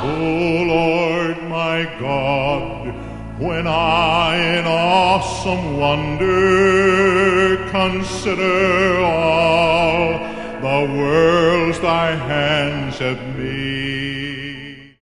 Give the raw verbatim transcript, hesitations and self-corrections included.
Lord my God, when I in awesome wonder consider all the worlds thy hands have made,